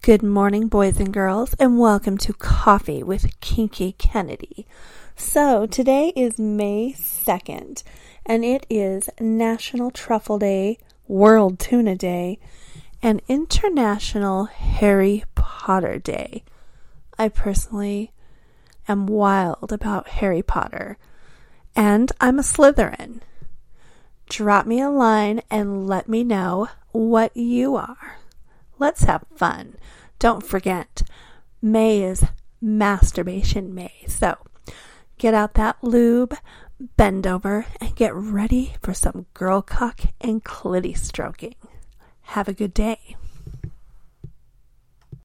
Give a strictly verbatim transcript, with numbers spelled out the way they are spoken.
Good morning, boys and girls, and welcome to Coffee with Kinky Kennedy. So, today is May second, and it is National Truffle Day, World Tuna Day, and International Harry Potter Day. I personally am wild about Harry Potter, and I'm a Slytherin. Drop me a line and let me know what you are. Let's have fun. Don't forget, May is Masturbation May. So get out that lube, bend over, and get ready for some girl cock and clitty stroking. Have a good day.